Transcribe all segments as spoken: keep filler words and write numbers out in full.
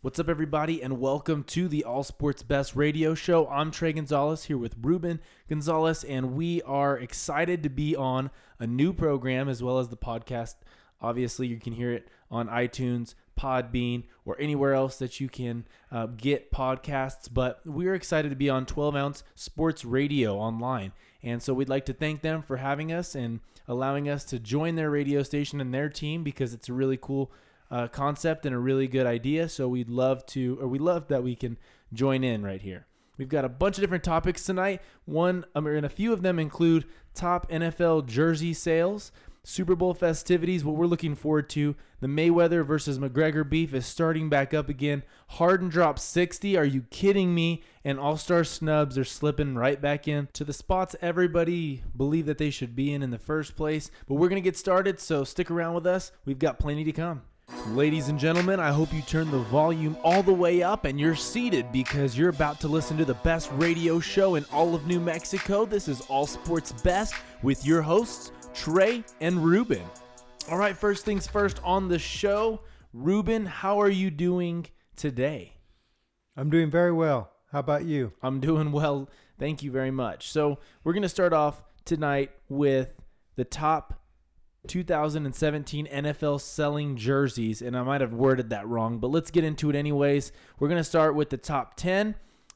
What's up, everybody, and welcome to the All Sports Best Radio Show. I'm Trey Gonzalez here with Ruben Gonzalez, and we are excited to be on a new program as well as the podcast. Obviously, you can hear it on iTunes, Podbean, or anywhere else that you can uh, get podcasts, but we're excited to be on twelve ounce Sports Radio online, and so we'd like to thank them for having us and allowing us to join their radio station and their team because it's a really cool Uh, concept and a really good idea. So we'd love to, or we love that we can join in right here. We've got a bunch of different topics tonight. One, um, and a few of them include top N F L jersey sales, Super Bowl festivities, what we're looking forward to. The Mayweather versus McGregor beef is starting back up again. Harden dropped sixty. Are you kidding me? And All-Star snubs are slipping right back in to the spots everybody believed that they should be in in the first place. But we're going to get started, so stick around with us. We've got plenty to come. Ladies and gentlemen, I hope you turn the volume all the way up and you're seated because you're about to listen to the best radio show in all of New Mexico. This is All Sports Best with your hosts, Trey and Ruben. All right, first things first on the show. Ruben, how are you doing today? I'm doing very well. How about you? I'm doing well. Thank you very much. So we're going to start off tonight with the top two thousand seventeen N F L selling jerseys, and I might have worded that wrong, but let's get into it anyways. We're going to start with the top ten,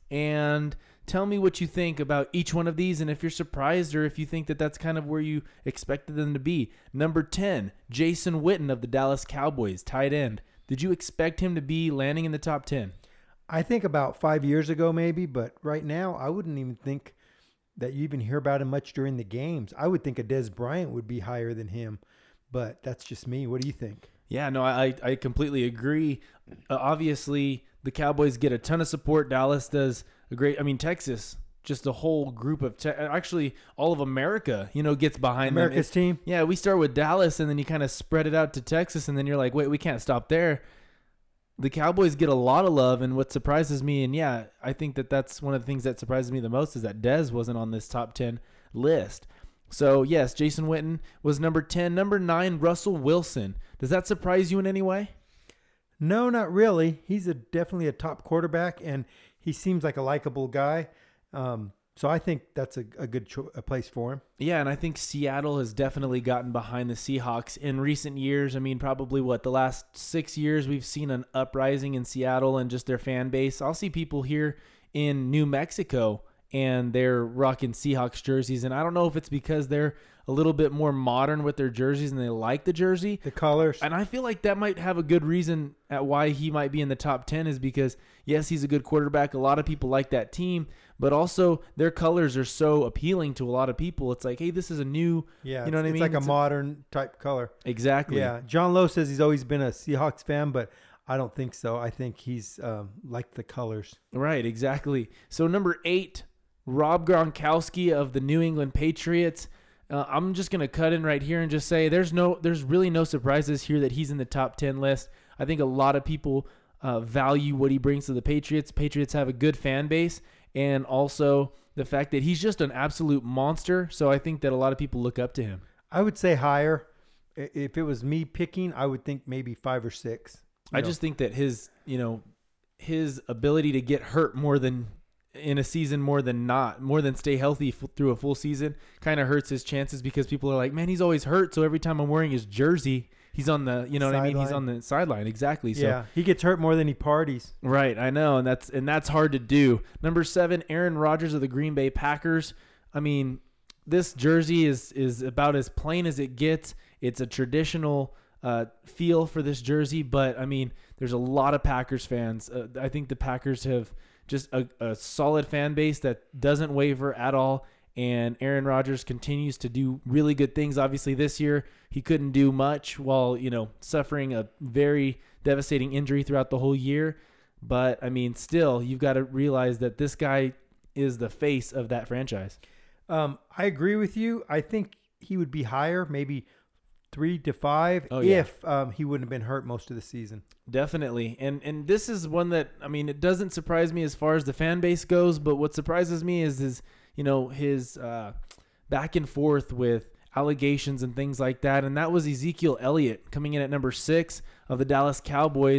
and tell me what you think about each one of these, and if you're surprised or if you think that that's kind of where you expected them to be. Number ten, Jason Witten of the Dallas Cowboys, tight end. Did you expect him to be landing in the top ten? I think about five years ago maybe, but right now I wouldn't even think that you even hear about him much during the games. I would think a Dez Bryant would be higher than him, but that's just me. What do you think? Yeah, no, I I completely agree. Uh, obviously, the Cowboys get a ton of support. Dallas does a great, I mean, Texas, just a whole group of, te- actually all of America, you know, gets behind America's them. team? Yeah, we start with Dallas, and then you kind of spread it out to Texas, and then you're like, wait, we can't stop there. The Cowboys get a lot of love, and what surprises me, and yeah, I think that that's one of the things that surprises me the most is that Dez wasn't on this top ten list. So, yes, Jason Witten was number ten. Number nine, Russell Wilson. Does that surprise you in any way? No, not really. He's a definitely a top quarterback, and he seems like a likable guy. Um, so I think that's a, a good cho- a place for him. Yeah, and I think Seattle has definitely gotten behind the Seahawks in recent years. I mean, probably, what, the last six years we've seen an uprising in Seattle and just their fan base. I'll see people here in New Mexico, and they're rocking Seahawks jerseys, and I don't know if it's because they're a little bit more modern with their jerseys and they like the jersey. The colors. And I feel like that might have a good reason at why he might be in the top ten is because, yes, he's a good quarterback. A lot of people like that team, but also their colors are so appealing to a lot of people. It's like, hey, this is a new, yeah, you know what I it's mean? like a It's modern type color. Exactly. Yeah. John Lowe says he's always been a Seahawks fan, but I don't think so. I think he's um, like the colors. Right, exactly. So number eight, Rob Gronkowski of the New England Patriots. Uh, I'm just going to cut in right here and just say there's no, there's really no surprises here that he's in the top ten list. I think a lot of people uh, value what he brings to the Patriots. Patriots have a good fan base, and also the fact that he's just an absolute monster. So I think that a lot of people look up to him. I would say higher. If it was me picking, I would think maybe five or six. I know. just think that his, you know, his ability to get hurt more than in a season more than not, more than stay healthy f- through a full season kind of hurts his chances because people are like, man, he's always hurt. So every time I'm wearing his jersey, he's on the, you know what I mean? He's on the sideline. Exactly. So, yeah. He gets hurt more than he parties. Right. I know. And that's, and that's hard to do. Number seven, Aaron Rodgers of the Green Bay Packers. I mean, this jersey is, is about as plain as it gets. It's a traditional uh, feel for this jersey, but I mean, there's a lot of Packers fans. Uh, I think the Packers have just a, a solid fan base that doesn't waver at all. And Aaron Rodgers continues to do really good things. Obviously this year he couldn't do much while, you know, suffering a very devastating injury throughout the whole year. But I mean, still, you've got to realize that this guy is the face of that franchise. Um, I agree with you. I think he would be higher, maybe three to five, oh, yeah. if um, he wouldn't have been hurt most of the season. Definitely. And and this is one that, I mean, it doesn't surprise me as far as the fan base goes, but what surprises me is his, you know, his uh, back and forth with allegations and things like that. And that was Ezekiel Elliott coming in at number six of the Dallas Cowboys.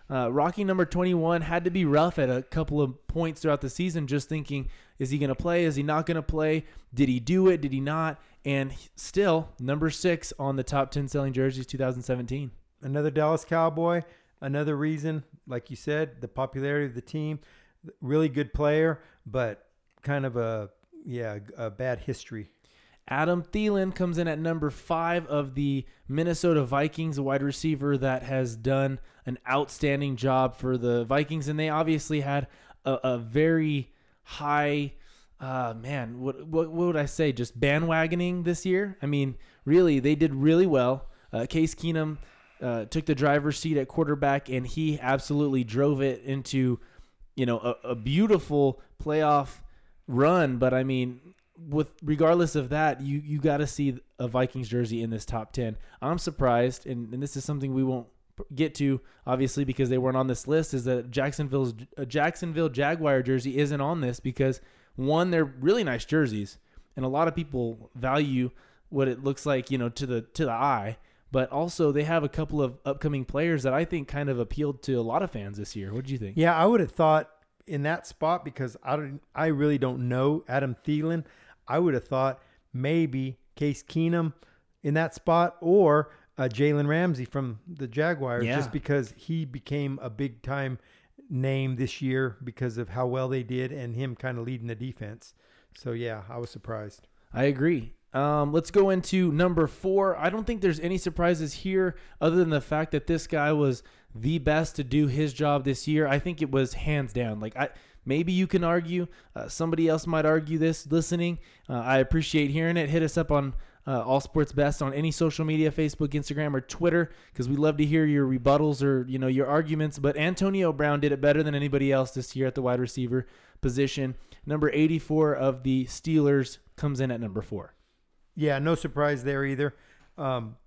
Uh, Rocky number twenty-one had to be rough at a couple of points throughout the season, just thinking, is he going to play? Is he not going to play? Did he do it? Did he not? And still, number six on the top ten selling jerseys two thousand seventeen. Another Dallas Cowboy. Another reason, like you said, the popularity of the team. Really good player, but kind of a, yeah, a bad history. Adam Thielen comes in at number five of the Minnesota Vikings, a wide receiver that has done an outstanding job for the Vikings. And they obviously had a, a very high, uh, man, what, what what would I say, just bandwagoning this year? I mean, really, they did really well. Uh, Case Keenum uh, took the driver's seat at quarterback, and he absolutely drove it into, you know, a, a beautiful playoff run. But, I mean, with regardless of that, you you got to see a Vikings jersey in this top ten. I'm surprised, and, and this is something we won't get to, obviously, because they weren't on this list, is that Jacksonville's a Jacksonville Jaguar jersey isn't on this because, one, they're really nice jerseys, and a lot of people value what it looks like, you know, to the to the eye. But also, they have a couple of upcoming players that I think kind of appealed to a lot of fans this year. What do you think? Yeah, I would have thought in that spot, because I don't, I really don't know Adam Thielen. I would have thought maybe Case Keenum in that spot, or uh, Jalen Ramsey from the Jaguars, yeah. just because he became a big time name this year because of how well they did and him kind of leading the defense. So yeah, I was surprised. I agree. Um, let's go into number four. I don't think there's any surprises here other than the fact that this guy was the best to do his job this year. I think it was hands down. Like I, maybe you can argue. Uh, somebody else might argue this listening. Uh, I appreciate hearing it. Hit us up on uh, All Sports Best on any social media, Facebook, Instagram, or Twitter, because we love to hear your rebuttals or, you know, your arguments. But Antonio Brown did it better than anybody else this year at the wide receiver position. Number eighty-four of the Steelers comes in at number four. Yeah, no surprise there either. Um,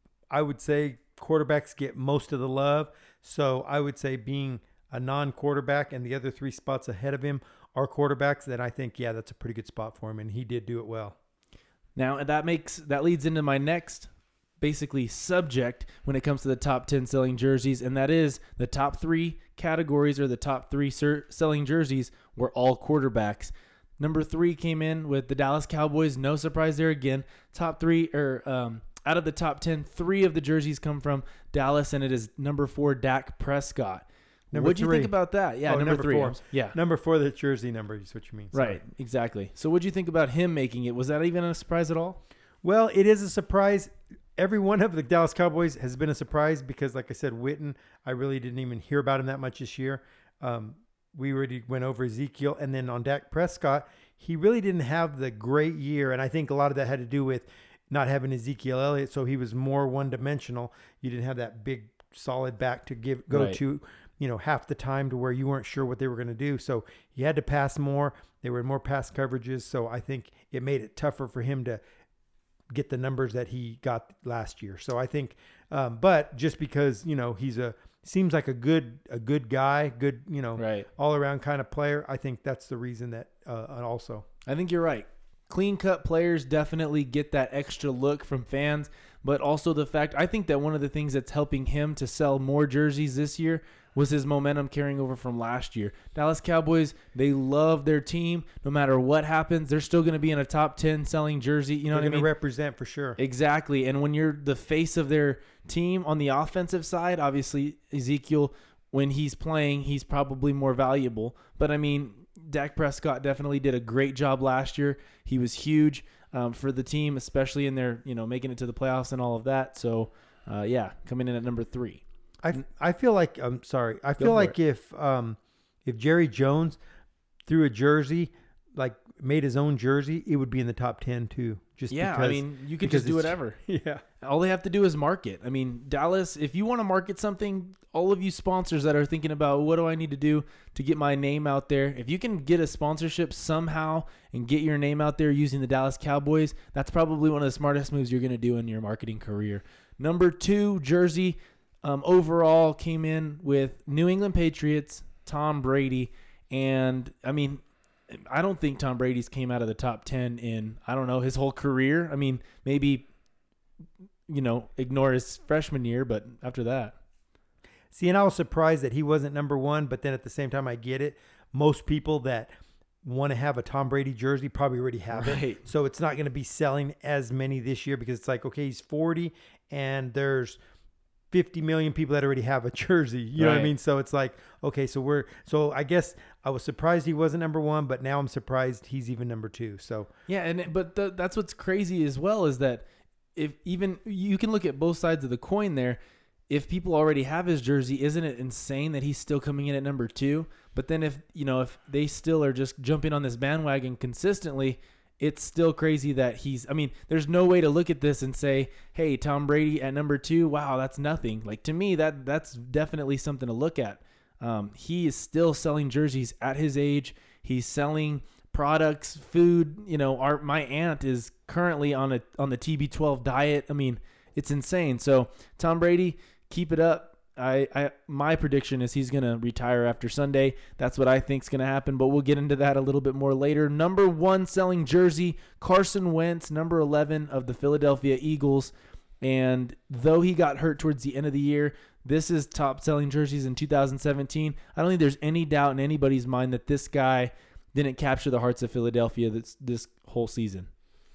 I would say quarterbacks get most of the love. So I would say being a non-quarterback and the other three spots ahead of him are quarterbacks, that I think, yeah, that's a pretty good spot for him. And he did do it well. Now, that makes that leads into my next basically subject when it comes to the top ten selling jerseys, and that is the top three categories or the top three ser- selling jerseys were all quarterbacks. Number three came in with the Dallas Cowboys. No surprise there again. Top three, or um, out of the top ten, three of the jerseys come from Dallas, and it is number four, Dak Prescott. What do you think about that? Yeah, oh, number, number three. Four. Yeah, number four, the jersey number is what you mean. Sorry. Right, exactly. So what do you think about him making it? Was that even a surprise at all? Well, it is a surprise. Every one of the Dallas Cowboys has been a surprise because, like I said, Witten, I really didn't even hear about him that much this year. Um, we already went over Ezekiel. And then on Dak Prescott, he really didn't have the great year. And I think a lot of that had to do with not having Ezekiel Elliott. So he was more one-dimensional. You didn't have that big, solid back to give go right. to, you know, half the time to where you weren't sure what they were going to do. So he had to pass more. There were more pass coverages. So I think it made it tougher for him to get the numbers that he got last year. So I think, um, but just because, you know, he's a, seems like a good, a good guy, good, you know, right. all around kind of player. I think that's the reason that, uh, also. I think you're right. Clean cut players definitely get that extra look from fans, but also the fact, I think that one of the things that's helping him to sell more jerseys this year was his momentum carrying over from last year. Dallas Cowboys, they love their team. No matter what happens, they're still going to be in a top ten selling jersey. You know They're what I mean? going to represent for sure. Exactly. And when you're the face of their team on the offensive side, obviously Ezekiel, when he's playing, he's probably more valuable. But I mean, Dak Prescott definitely did a great job last year. He was huge um, for the team, especially in their, you know, making it to the playoffs and all of that. So, uh, yeah, coming in at number three. I I feel like I'm sorry. I feel like it. if um if Jerry Jones threw a jersey, like made his own jersey, it would be in the top ten too. Just yeah, because, I mean, you could just do whatever. Yeah. All they have to do is market. I mean, Dallas, if you want to market something, all of you sponsors that are thinking about what do I need to do to get my name out there, if you can get a sponsorship somehow and get your name out there using the Dallas Cowboys, that's probably one of the smartest moves you're going to do in your marketing career. Number two, jersey. Um, overall came in with New England Patriots, Tom Brady, and I mean, I don't think Tom Brady's came out of the top ten in, I don't know, his whole career. I mean, maybe, you know, ignore his freshman year, but after that. See, and I was surprised that he wasn't number one, but then at the same time, I get it. Most people that want to have a Tom Brady jersey probably already have Right. it. So it's not going to be selling as many this year because it's like, okay, he's forty and there's fifty million people that already have a jersey. You know what I Right. mean? So it's like, okay, so we're, so I guess I was surprised he wasn't number one, but now I'm surprised he's even number two. So Yeah, and it- but the, that's what's crazy as well is that if even you can look at both sides of the coin there. If people already have his jersey, isn't it insane that he's still coming in at number two? But then if, you know, if they still are just jumping on this bandwagon consistently, it's still crazy that he's, I mean, there's no way to look at this and say, hey, Tom Brady at number two, wow, that's nothing. Like, to me, that that's definitely something to look at. Um, he is still selling jerseys at his age. He's selling products, food. You know, our my aunt is currently on a on the T B twelve diet. I mean, it's insane. So Tom Brady, keep it up. I, I my prediction is he's gonna retire after Sunday. That's what I think is gonna happen, but we'll get into that a little bit more later. Number one selling jersey, Carson Wentz, number eleven of the Philadelphia Eagles. And though he got hurt towards the end of the year, this is top selling jerseys in two thousand seventeen. I don't think there's any doubt in anybody's mind that this guy didn't capture the hearts of Philadelphia this this whole season.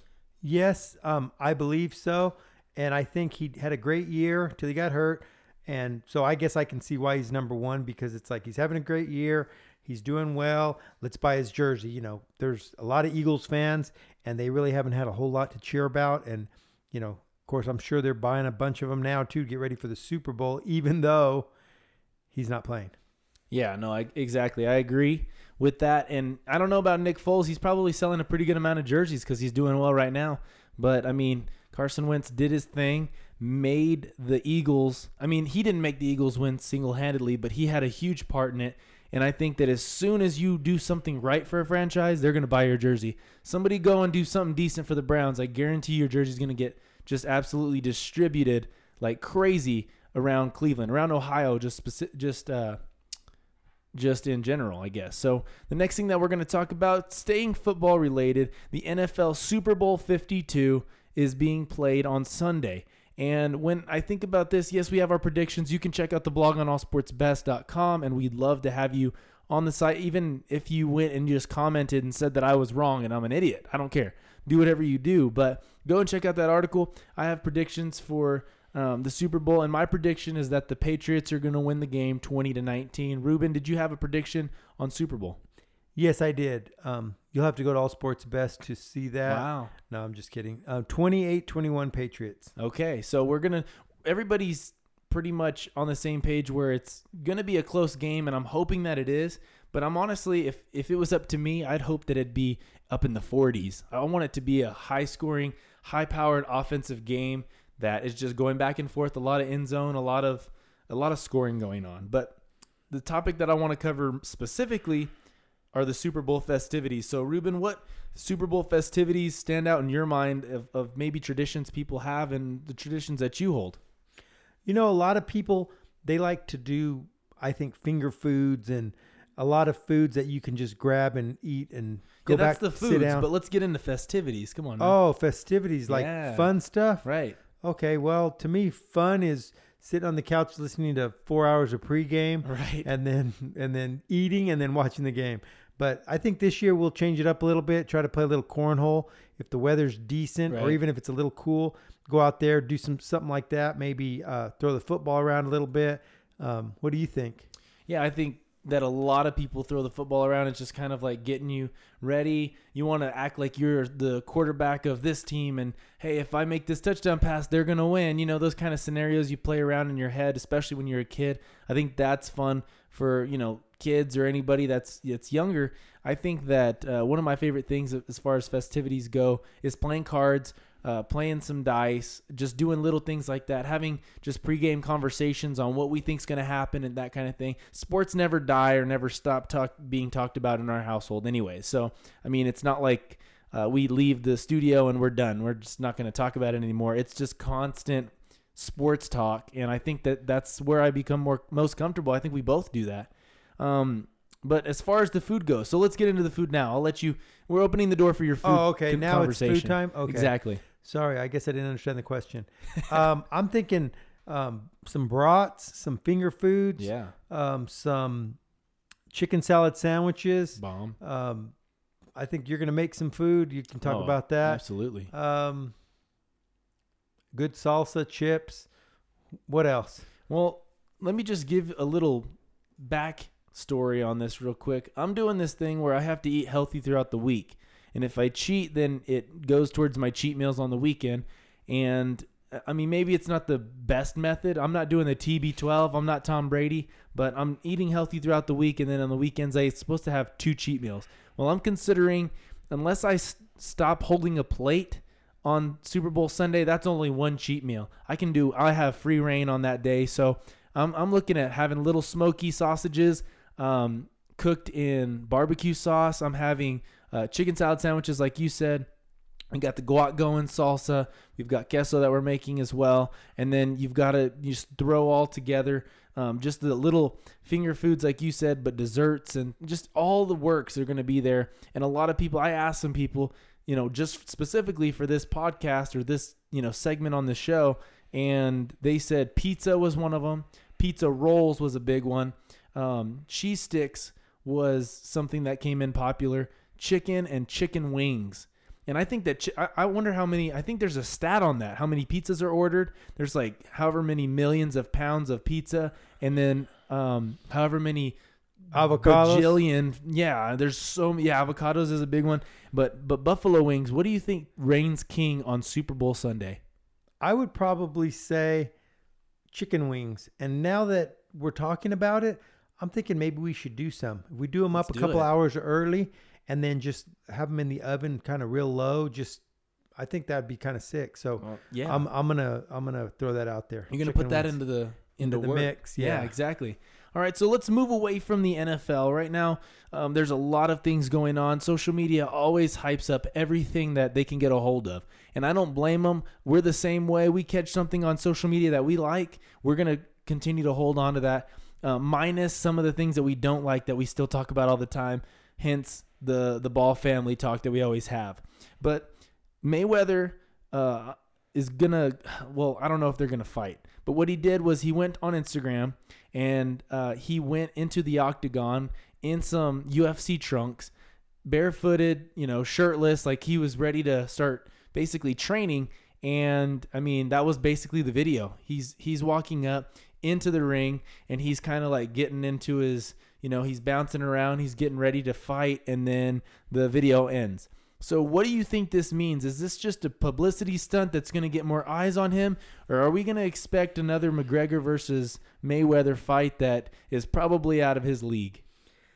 yes, um, I believe so. And I think he had a great year till he got hurt. And so I guess I can see why he's number one because it's like he's having a great year. He's doing well. Let's buy his jersey. You know, there's a lot of Eagles fans and they really haven't had a whole lot to cheer about. And, you know, of course, I'm sure they're buying a bunch of them now too to get ready for the Super Bowl, even though he's not playing. Yeah, no, I, exactly. I agree with that. And I don't know about Nick Foles. He's probably selling a pretty good amount of jerseys because he's doing well right now. But, I mean, Carson Wentz did his thing, made the Eagles. I mean, he didn't make the Eagles win single-handedly, but he had a huge part in it. And I think that as soon as you do something right for a franchise, they're going to buy your jersey. Somebody go and do something decent for the Browns. I guarantee your jersey's going to get just absolutely distributed like crazy around Cleveland, around Ohio, just speci- just uh, just in general, I guess. So the next thing that we're going to talk about, staying football related, the N F L Super Bowl fifty-two is being played on Sunday. And when I think about this, yes, we have our predictions. You can check out the blog on all sports best dot com, and we'd love to have you on the site, even if you went and just commented and said that I was wrong and I'm an idiot. I don't care. Do whatever you do, but go and check out that article. I have predictions for um, the Super Bowl, and my prediction is that the Patriots are going to win the game twenty to nineteen. Ruben, did you have a prediction on Super Bowl? Yes, I did. Um, you'll have to go to All Sports Best to see that. Wow. No, I'm just kidding. Uh, twenty-eight twenty-one Patriots. Okay, so we're going to – everybody's pretty much on the same page where it's going to be a close game, and I'm hoping that it is. But I'm honestly, if, if it was up to me, I'd hope that it'd be up in the forties. I want it to be a high-scoring, high-powered offensive game that is just going back and forth, a lot of end zone, a lot of a lot of scoring going on. But the topic that I want to cover specifically are the Super Bowl festivities. So, Ruben, what Super Bowl festivities stand out in your mind of, of maybe traditions people have and the traditions that you hold? You know, a lot of people, they like to do, I think, finger foods and a lot of foods that you can just grab and eat and go yeah, that's back, the sit foods, down. but let's get into festivities. Come on, man. Oh, festivities, like Yeah. fun stuff? Right. Okay, well, to me, fun is sitting on the couch listening to four hours of pregame Right. and then and then eating and then watching the game. But I think this year we'll change it up a little bit, try to play a little cornhole. If the weather's decent or Right. even if it's a little cool, go out there, do some something like that. Maybe uh, throw the football around a little bit. Um, what do you think? Yeah, I think that a lot of people throw the football around. It's just kind of like getting you ready. You want to act like you're the quarterback of this team. And, hey, if I make this touchdown pass, they're going to win. You know, those kind of scenarios you play around in your head, especially when you're a kid. I think that's fun for, you know, kids or anybody that's that's younger. I think that uh, one of my favorite things as far as festivities go is playing cards, uh, playing some dice, just doing little things like that, having just pregame conversations on what we think's going to happen and that kind of thing. Sports never die or never stop talk, being talked about in our household anyway. So, I mean, it's not like uh, we leave the studio and we're done. We're just not going to talk about it anymore. It's just constant sports talk, and I think that that's where I become more most comfortable. I think we both do that. Um, but as far as the food goes, so let's get into the food now. I'll let you. We're opening the door for your food. Oh, okay. con- Now it's food conversation. time? Okay. Exactly. Sorry, I guess I didn't understand the question. um, I'm thinking um, some brats, some finger foods, Yeah. um, some chicken salad sandwiches. Bomb. Um, I think you're going to make some food. You can talk Oh, about that. Absolutely. Um, good salsa, chips. What else? Well, let me just give a little back story on this real quick. I'm doing this thing where I have to eat healthy throughout the week. And if I cheat, then it goes towards my cheat meals on the weekend. And I mean, maybe it's not the best method. I'm not doing the T B twelve. I'm not Tom Brady, but I'm eating healthy throughout the week. And then on the weekends, I'm supposed to have two cheat meals. Well, I'm considering, unless I s- stop holding a plate on Super Bowl Sunday, that's only one cheat meal. I can do, I have free reign on that day. So I'm, I'm looking at having little smoky sausages um, cooked in barbecue sauce. I'm having uh, chicken salad sandwiches, like you said. We got the guac going, salsa. We've got queso that we're making as well. And then you've got to just throw all together um, just the little finger foods, like you said, but desserts and just all the works are going to be there. And a lot of people, I asked some people, you know, just specifically for this podcast or this, you know, segment on the show, and they said pizza was one of them. Pizza rolls was a big one. Um, cheese sticks was something that came in popular. Chicken and chicken wings. And I think that, chi- I, I wonder how many, I think there's a stat on that, how many pizzas are ordered. There's like however many millions of pounds of pizza, and then um, however many Avocados. bajillion. Yeah, there's so many. Yeah, avocados is a big one. But but buffalo wings, what do you think reigns king on Super Bowl Sunday? I would probably say chicken wings. And now that we're talking about it, I'm thinking maybe we should do some. If we do them Let's up a do couple it. hours early and then just have them in the oven kind of real low, just I think that'd be kind of sick. So Well, yeah, I'm I'm gonna I'm gonna throw that out there. you're gonna Chicken put that wings. into the into, Into the work. mix, Yeah, yeah. exactly. All right, so let's move away from the N F L right now. Um, there's a lot of things going on. Social media always hypes up everything that they can get a hold of, and I don't blame them. We're the same way. We catch something on social media that we like, we're gonna continue to hold on to that, uh, minus some of the things that we don't like that we still talk about all the time. Hence the the Ball family talk that we always have. But Mayweather uh, is gonna, well, I don't know if they're gonna fight, but what he did was he went on Instagram and uh, he went into the octagon in some U F C trunks, barefooted, you know, shirtless, like he was ready to start basically training. And I mean, that was basically the video. He's he's walking up into the ring and he's kind of like getting into his, you know, he's bouncing around, he's getting ready to fight, and then the video ends. So what do you think this means? Is this just a publicity stunt that's going to get more eyes on him? Or are we going to expect another McGregor versus Mayweather fight that is probably out of his league?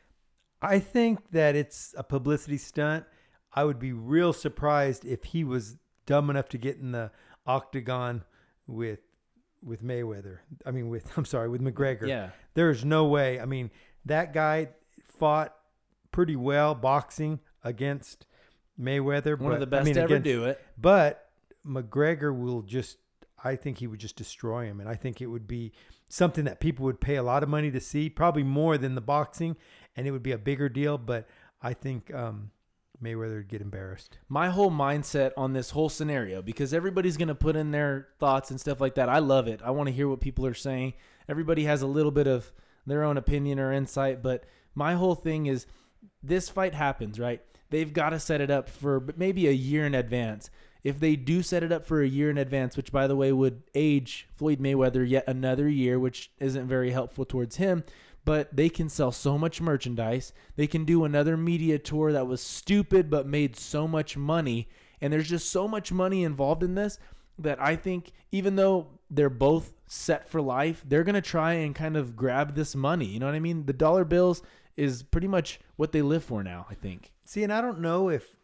I think that it's a publicity stunt. I would be real surprised if he was dumb enough to get in the octagon with with Mayweather. I mean, with I'm sorry, with McGregor. Yeah. There's no way. I mean, that guy fought pretty well boxing against Mayweather. One but, of the best I mean, to ever against, do it. But McGregor will just, I think he would just destroy him. And I think it would be something that people would pay a lot of money to see, probably more than the boxing. And it would be a bigger deal. But I think um, Mayweather would get embarrassed. My whole mindset on this whole scenario, because everybody's going to put in their thoughts and stuff like that. I love it. I want to hear what people are saying. Everybody has a little bit of their own opinion or insight. But my whole thing is this fight happens, right? They've got to set it up for maybe a year in advance. If they do set it up for a year in advance, which, by the way, would age Floyd Mayweather yet another year, which isn't very helpful towards him, but they can sell so much merchandise. They can do another media tour that was stupid but made so much money, and there's just so much money involved in this that I think even though they're both set for life, they're going to try and kind of grab this money. You know what I mean? The dollar bills is pretty much what they live for now, I think. See, and I don't know if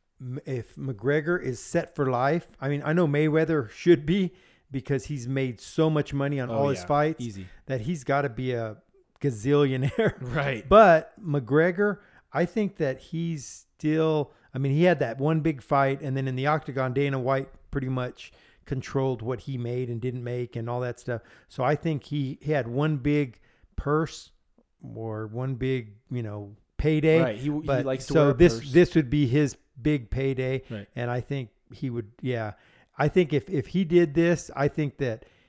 if McGregor is set for life. I mean, I know Mayweather should be because he's made so much money on Oh, all his yeah. fights Easy. that he's got to be a gazillionaire. Right. But McGregor, I think that he's still, I mean, he had that one big fight, and then in the octagon, Dana White pretty much controlled what he made and didn't make and all that stuff. So I think he, he had one big purse or one big, you know, payday. Right. He, he But likes to so wear a this purse. this would be his big payday. Right. And I think he would, yeah. I think if, if he did this, I think that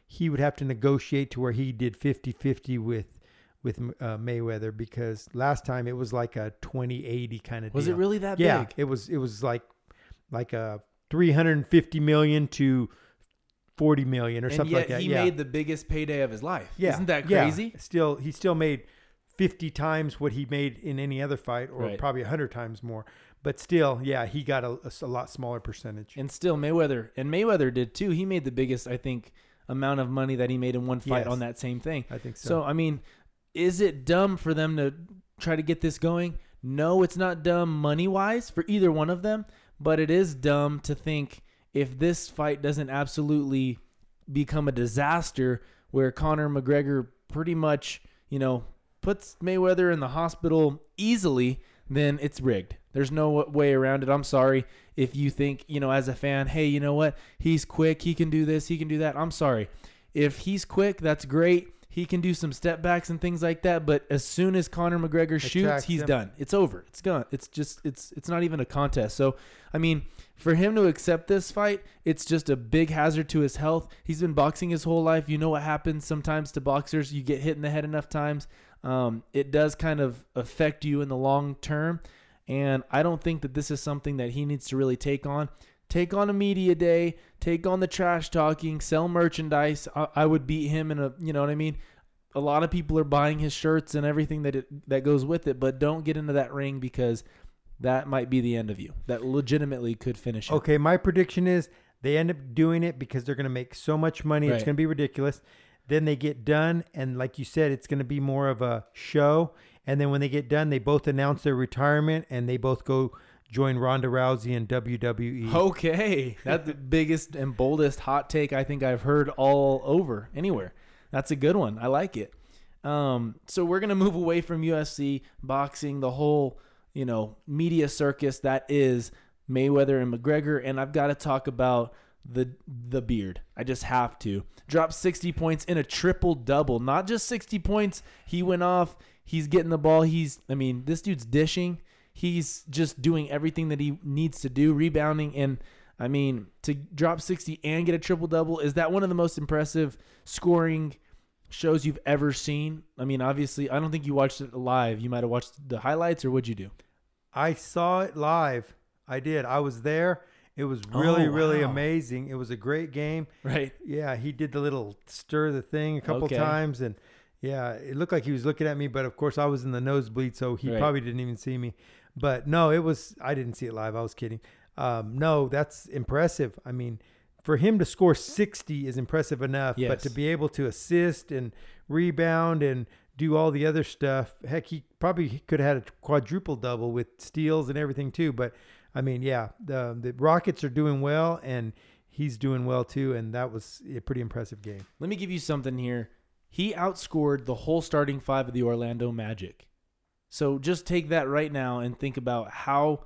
he would have to negotiate to where he did fifty-fifty with with uh, Mayweather, because last time it was like a twenty eighty kind of deal. Was it really that yeah, big? it was. It was like like a three hundred fifty million to forty million or and something yet like that. He yeah. made the biggest payday of his life. Yeah. Isn't that Yeah. crazy? Still, he still made fifty times what he made in any other fight, or Right. probably one hundred times more. But still, yeah, he got a, a, a lot smaller percentage. And still Mayweather, and Mayweather did too. He made the biggest, I think, amount of money that he made in one fight Yes. on that same thing. I think so. So, I mean, is it dumb for them to try to get this going? No, it's not dumb money-wise for either one of them, but it is dumb to think if this fight doesn't absolutely become a disaster where Conor McGregor pretty much, you know, puts Mayweather in the hospital easily, then it's rigged. There's no way around it. I'm sorry if you think, you know, as a fan, hey, you know what? He's quick. He can do this. He can do that. I'm sorry. If he's quick, that's great. He can do some step backs and things like that. But as soon as Conor McGregor shoots, Attacks he's him. done. It's over. It's gone. It's just, it's, it's not even a contest. So, I mean, for him to accept this fight, it's just a big hazard to his health. He's been boxing his whole life. You know what happens sometimes to boxers. You get hit in the head enough times. Um, it does kind of affect you in the long term. And I don't think that this is something that he needs to really take on. Take on a media day, take on the trash talking, sell merchandise. I, I would beat him in a, you know what I mean? A lot of people are buying his shirts and everything that it, that goes with it, but don't get into that ring, because that might be the end of you. That legitimately could finish it. Okay, my prediction is they end up doing it because they're going to make so much money. Right. It's going to be ridiculous. Then they get done, and like you said, it's going to be more of a show. And then when they get done, they both announce their retirement, and they both go join Ronda Rousey in W W E. Okay. That's the biggest and boldest hot take I think I've heard all over anywhere. That's a good one. I like it. Um, so we're going to move away from U F C, boxing, the whole, you know, media circus that is Mayweather and McGregor. And I've got to talk about the the beard. I just have to. Dropped sixty points in a triple double. Not just sixty points. He went off. He's getting the ball. He's, I mean, this dude's dishing. He's just doing everything that he needs to do, rebounding. And, I mean, to drop sixty and get a triple-double, is that one of the most impressive scoring shows you've ever seen? I mean, obviously, I don't think you watched it live. You might have watched the highlights, or what'd you do? I saw it live. I did. I was there. It was really, Oh, really wow. amazing. It was a great game. Right. Yeah, he did the little stir the thing a couple Okay. times, and yeah, it looked like he was looking at me, but of course I was in the nosebleed, so he Right. probably didn't even see me. But no, it was, I didn't see it live. I was kidding. Um, no, that's impressive. I mean, for him to score sixty is impressive enough, but Yes. to be able to assist and rebound and do all the other stuff, heck, he probably could have had a quadruple double with steals and everything too. But I mean, yeah, the the Rockets are doing well, and he's doing well too, and that was a pretty impressive game. Let me give you something here. He outscored the whole starting five of the Orlando Magic. So just take that right now and think about how,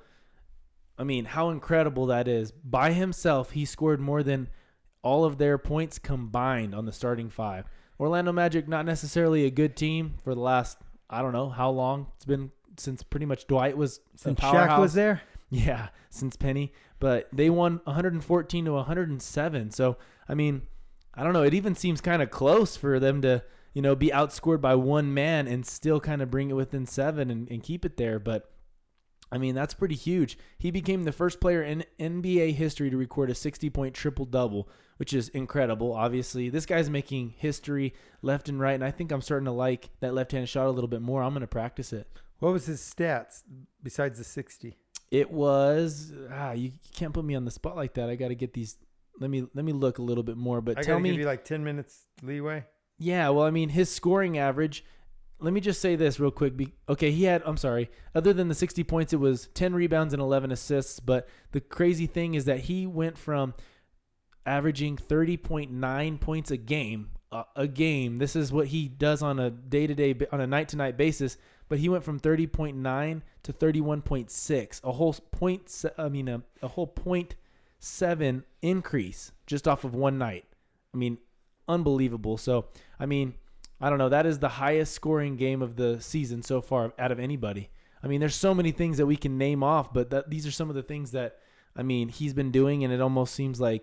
I mean, how incredible that is. By himself, he scored more than all of their points combined on the starting five. Orlando Magic, not necessarily a good team for the last, I don't know how long. It's been since pretty much Dwight was Since a powerhouse. Shaq was there, Yeah, since Penny. But they won one fourteen to one oh seven. So, I mean, I don't know. It even seems kind of close for them to, you know, be outscored by one man and still kind of bring it within seven and, and keep it there. But, I mean, that's pretty huge. He became the first player in N B A history to record a sixty-point triple-double, which is incredible, obviously. This guy's making history left and right, and I think I'm starting to like that left-hand shot a little bit more. I'm going to practice it. what was his stats besides the sixty? It was ah, you can't put me on the spot like that. I got to get these. Let me let me look a little bit more. But I tell gotta me, give you like ten minutes leeway. yeah. Well, I mean, his scoring average. Let me just say this real quick. Be, okay, he had. I'm sorry. Other than the sixty points, it was ten rebounds and eleven assists. But the crazy thing is that he went from averaging thirty point nine points a game. Uh, a game. This is what he does on a day to day, on a night to night basis. But he went from thirty point nine to thirty-one point six, a whole point. se- I mean, a, a whole point seven increase just off of one night. I mean, unbelievable. So, I mean, I don't know. That is the highest scoring game of the season so far out of anybody. I mean, there's so many things that we can name off, but that, these are some of the things that, I mean, he's been doing, and it almost seems like,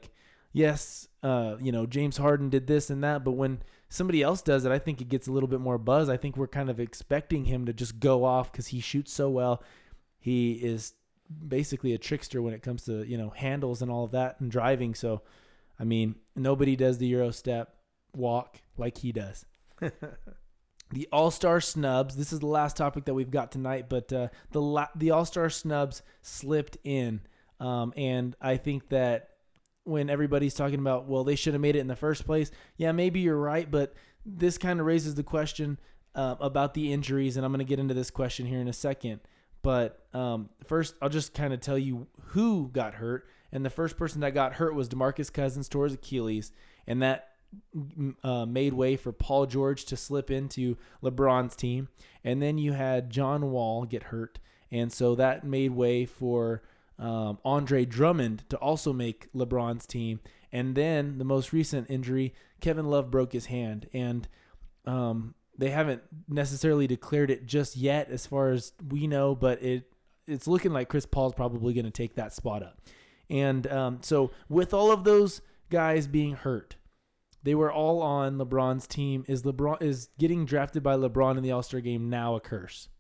yes, uh, you know, James Harden did this and that, but when somebody else does it, I think it gets a little bit more buzz. I think we're kind of expecting him to just go off because he shoots so well. He is basically a trickster when it comes to, you know, handles and all of that and driving. So, I mean, nobody does the Euro step walk like he does. The All-Star snubs. This is the last topic that we've got tonight, but uh, the la- the All-Star snubs slipped in. Um, and I think that when everybody's talking about, well, they should have made it in the first place. Yeah, maybe you're right, but this kind of raises the question uh, about the injuries, and I'm going to get into this question here in a second. But um, first, I'll just kind of tell you who got hurt. And the first person that got hurt was DeMarcus Cousins, tore his Achilles, and that uh, made way for Paul George to slip into LeBron's team. And then you had John Wall get hurt, and so that made way for Um, Andre Drummond to also make LeBron's team. And then the most recent injury, Kevin Love broke his hand. And um, they haven't necessarily declared it just yet as far as we know, but it it's looking like Chris Paul's probably going to take that spot up. And um, so with all of those guys being hurt, they were all on LeBron's team. Is LeBron is getting drafted by LeBron in the All-Star game now a curse?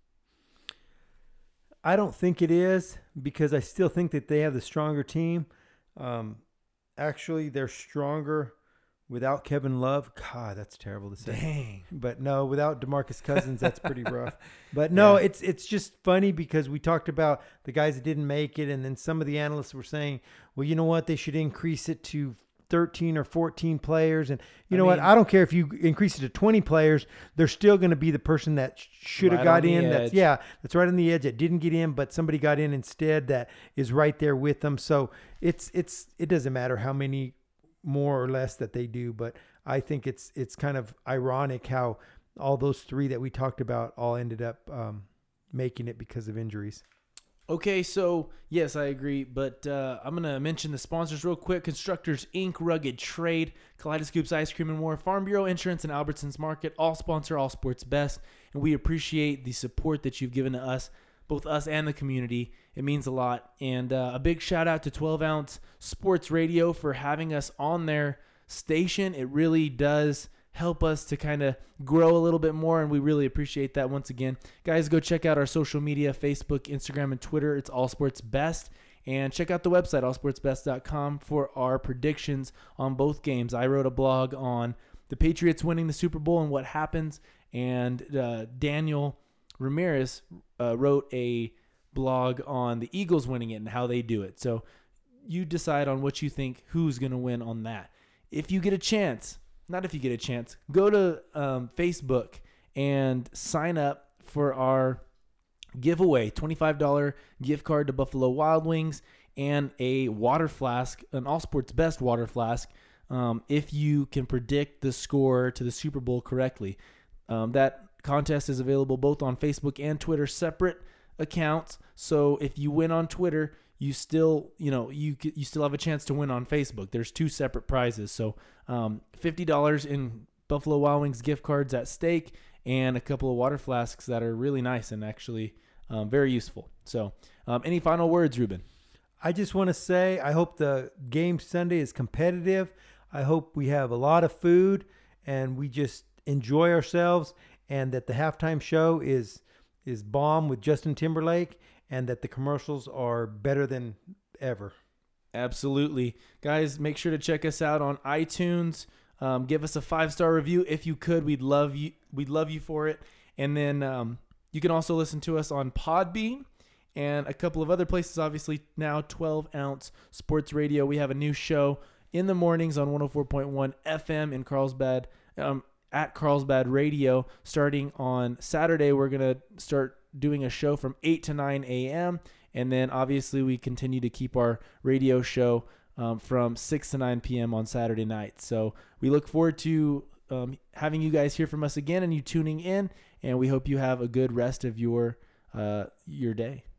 I don't think it is, because I still think that they have the stronger team. Um, actually, they're stronger without Kevin Love. God, that's terrible to say. Dang. But no, without DeMarcus Cousins, that's pretty rough. But no, Yeah. it's it's just funny because we talked about the guys that didn't make it, and then some of the analysts were saying, well, you know what, they should increase it to thirteen or fourteen players. And you I know mean, what? I don't care if you increase it to twenty players. They're still going to be the person that should have Right got on the in. That's edge. yeah, that's right on the edge. That didn't get in, but somebody got in instead that is right there with them. So it's it's it doesn't matter how many more or less that they do, but I think it's it's kind of ironic how all those three that we talked about all ended up um, making it because of injuries. Okay, so yes, I agree, but uh, I'm going to mention the sponsors real quick. Constructors Incorporated, Rugged Trade, Kaleidoscopes Ice Cream and More, Farm Bureau Insurance, and Albertsons Market all sponsor All Sports Best, and we appreciate the support that you've given to us, both us and the community. It means a lot, and uh, a big shout out to twelve ounce Sports Radio for having us on their station. It really does help us to kind of grow a little bit more, and we really appreciate that. Once again, guys, go check out our social media, Facebook, Instagram, and Twitter. It's All Sports Best, and check out the website all sports best dot com for our predictions on both games. I wrote a blog on the Patriots winning the Super Bowl and what happens, and uh, Daniel Ramirez uh, wrote a blog on the Eagles winning it and how they do it. So you decide on what you think, who's going to win on that. If you get a chance, not if you get a chance, go to um, Facebook and sign up for our giveaway, twenty-five dollars gift card to Buffalo Wild Wings and a water flask, an All Sports Best water flask, um, if you can predict the score to the Super Bowl correctly. Um, that contest is available both on Facebook and Twitter, separate accounts. So if you win on Twitter, you still, you know, you you still have a chance to win on Facebook. There's two separate prizes. So um, fifty dollars in Buffalo Wild Wings gift cards at stake and a couple of water flasks that are really nice and actually um, very useful. So um, any final words, Ruben? I just want to say I hope the game Sunday is competitive. I hope we have a lot of food and we just enjoy ourselves, and that the halftime show is is bomb with Justin Timberlake, and that the commercials are better than ever. Absolutely. Guys, make sure to check us out on iTunes. Um, give us a five-star review if you could. We'd love you. We'd love you for it. And then um, you can also listen to us on Podbean and a couple of other places. Obviously, now twelve ounce Sports Radio. We have a new show in the mornings on one oh four point one F M in Carlsbad, um, at Carlsbad Radio. Starting on Saturday, we're going to start doing a show from eight to nine a.m. And then obviously we continue to keep our radio show um, from six to nine p.m. on Saturday night. So we look forward to um, having you guys hear from us again and you tuning in. And we hope you have a good rest of your uh, your day.